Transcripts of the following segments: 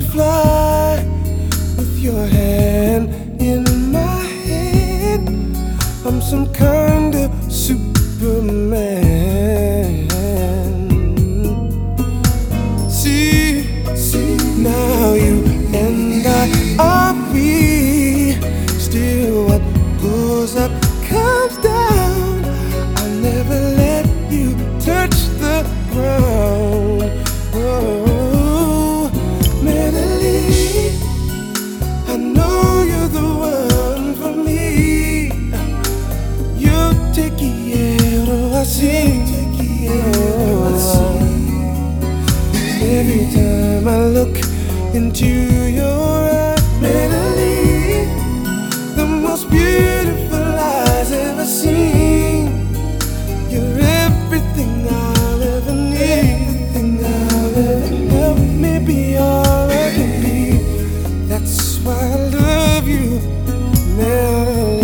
could fly with your hand in my hand. I'm some kind of Superman. See, now you and I are free. Still, what goes up comes down. I'll never let you touch the ground. Oh, Melody, I know you're the one for me. Yo te quiero así. Every time I look into your eyes, Melody, the most beautiful eyes ever seen. You're everything I'll ever need. Help me be all I can be. That's why I love you, Melody.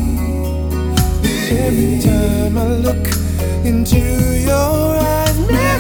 Every time I look into your eyes,